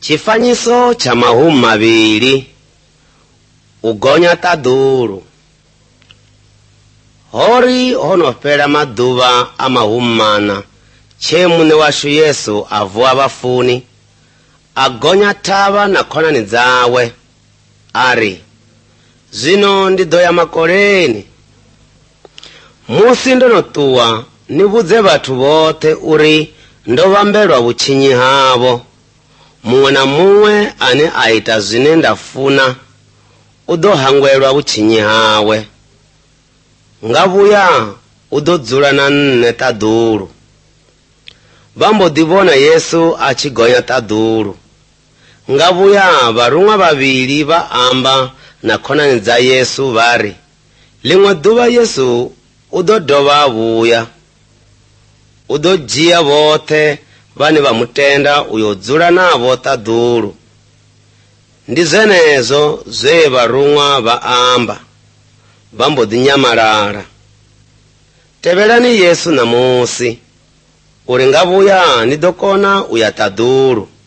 Chifanyiso cha mahumu mavili, ugonya taduru. Hori honopela maduva amahumu mana, chemune washu Yesu avuwa bafuni, agonya taba na konani zawe. Ari, zino ndidoya makoleni. Musi ndonotuwa, nibuze batu bote uri ndobambelwa buchinyi habo. Muwe na muwe ane aita zine ndafuna, udohangwelwa buchinyi hawe. Ngabuya udodzula na nne taduru. Bambo dibona Yesu achigonya taduru. Ngabuya barumwa babili baamba na konani za Yesu bari. Limwe duba Yesu udodoba abuya. Udojia bote bani bamutenda uyodzula nabo taduru. Ndizenezo ze barumwa baamba. Bambo dinyamarara. Tebelani Yesu na Musi. Uri ngabuya nidokona uyataduru.